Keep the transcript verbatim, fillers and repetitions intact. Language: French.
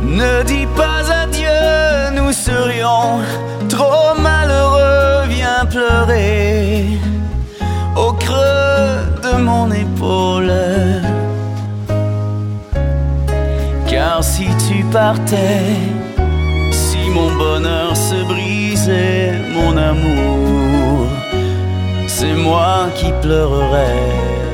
Ne dis pas adieu, nous serions trop malheureux. Viens pleurer au creux de mon épaule. Car si tu partais, si mon bonheur se brisait, mon amour, c'est moi qui pleurerais.